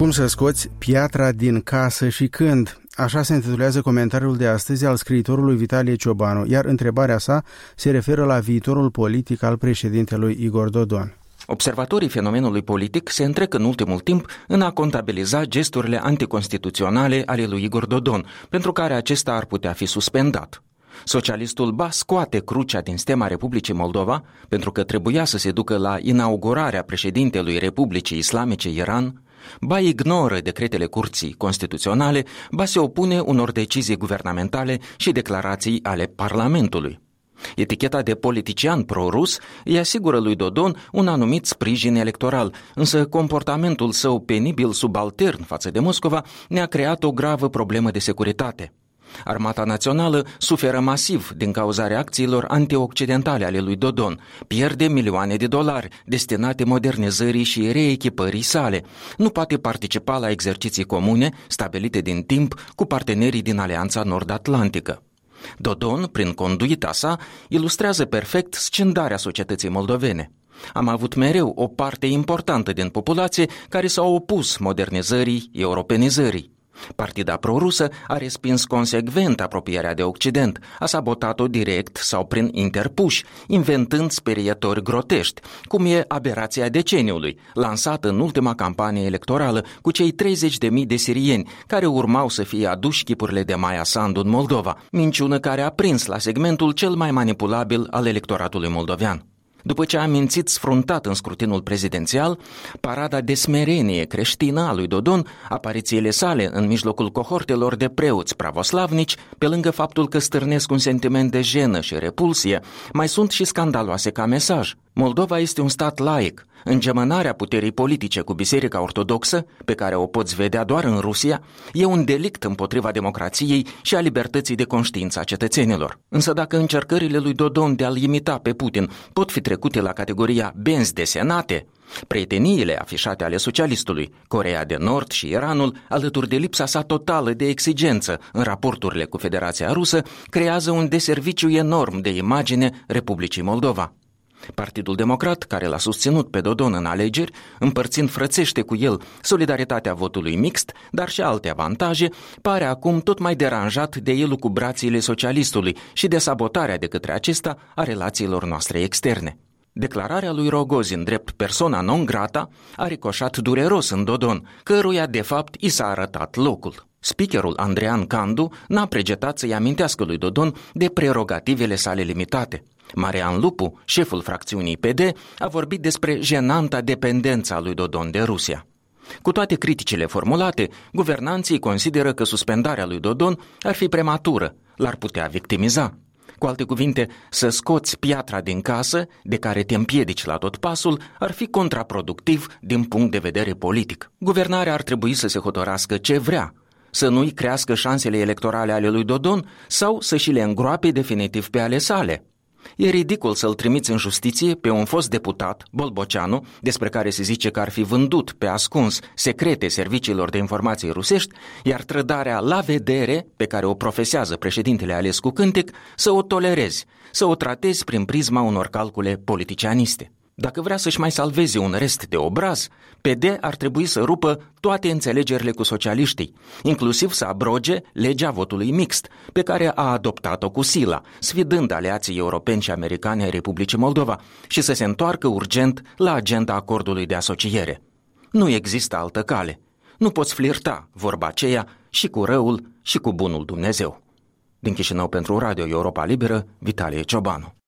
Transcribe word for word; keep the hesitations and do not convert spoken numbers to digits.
Cum să scoți piatra din casă și când? Așa se intitulează comentariul de astăzi al scriitorului Vitalie Ciobanu, iar întrebarea sa se referă la viitorul politic al președintelui Igor Dodon. Observatorii fenomenului politic se întrec în ultimul timp în a contabiliza gesturile anticonstituționale ale lui Igor Dodon, pentru care acesta ar putea fi suspendat. Socialistul ba scoate crucea din stema Republicii Moldova, pentru că trebuia să se ducă la inaugurarea președintelui Republicii Islamice Iran, ba ignoră decretele Curții Constituționale, ba se opune unor decizii guvernamentale și declarații ale Parlamentului. Eticheta de politician pro-rus îi asigură lui Dodon un anumit sprijin electoral, însă comportamentul său penibil subaltern față de Moscova ne-a creat o gravă problemă de securitate. Armata națională suferă masiv din cauza reacțiilor antioccidentale ale lui Dodon, pierde milioane de dolari destinate modernizării și reechipării sale, nu poate participa la exerciții comune stabilite din timp cu partenerii din Alianța Nord-Atlantică. Dodon, prin conduita sa, ilustrează perfect scindarea societății moldovene. Am avut mereu o parte importantă din populație care s-a opus modernizării, europenizării. Partida pro-rusă a respins consecvent apropierea de Occident, a sabotat-o direct sau prin interpuși, inventând sperietori grotești, cum e aberația deceniului, lansată în ultima campanie electorală cu cei treizeci de mii de sirieni care urmau să fie aduși chipurile de Maia Sandu în Moldova, minciună care a prins la segmentul cel mai manipulabil al electoratului moldovean. După ce a mințit sfruntat în scrutinul prezidențial, parada de smerenie creștină a lui Dodon, aparițiile sale în mijlocul cohortelor de preoți pravoslavnici, pe lângă faptul că stârnesc un sentiment de jenă și repulsie, mai sunt și scandaloase ca mesaj. Moldova este un stat laic. Îngemănarea puterii politice cu Biserica Ortodoxă, pe care o poți vedea doar în Rusia, e un delict împotriva democrației și a libertății de conștiință a cetățenilor. Însă dacă încercările lui Dodon de a-l imita pe Putin pot fi trecute la categoria benzi desenate, prieteniile afișate ale socialistului, Coreea de Nord și Iranul, alături de lipsa sa totală de exigență în raporturile cu Federația Rusă, creează un deserviciu enorm de imagine Republicii Moldova. Partidul Democrat, care l-a susținut pe Dodon în alegeri, împărțind frățește cu el solidaritatea votului mixt, dar și alte avantaje, pare acum tot mai deranjat de elucubrațiile socialistului și de sabotarea de către acesta a relațiilor noastre externe. Declararea lui Rogozin drept persona non grata a ricoșat dureros în Dodon, căruia de fapt i s-a arătat locul. Speakerul Andrean Candu n-a pregetat să-i amintească lui Dodon de prerogativele sale limitate. Marian Lupu, șeful fracțiunii P D, a vorbit despre jenanta dependență a lui Dodon de Rusia. Cu toate criticile formulate, guvernanții consideră că suspendarea lui Dodon ar fi prematură, l-ar putea victimiza. Cu alte cuvinte, să scoți piatra din casă, de care te împiedici la tot pasul, ar fi contraproductiv din punct de vedere politic. Guvernarea ar trebui să se hotărască ce vrea, să nu-i crească șansele electorale ale lui Dodon sau să și le îngroape definitiv pe ale sale. E ridicol să-l trimiți în justiție pe un fost deputat, Bolboceanu, despre care se zice că ar fi vândut pe ascuns secrete serviciilor de informații rusești, iar trădarea la vedere pe care o profesează președintele ales cu cântec, să o tolerezi, să o tratezi prin prisma unor calcule politicianiste. Dacă vrea să-și mai salveze un rest de obraz, P D ar trebui să rupă toate înțelegerile cu socialiștii, inclusiv să abroge legea votului mixt, pe care a adoptat-o cu sila, sfidând aliații europeni și americani ai Republicii Moldova, și să se întoarcă urgent la agenda acordului de asociere. Nu există altă cale. Nu poți flirta, vorba aceea, și cu răul și cu bunul Dumnezeu. Din Chișinău pentru Radio Europa Liberă, Vitalie Ciobanu.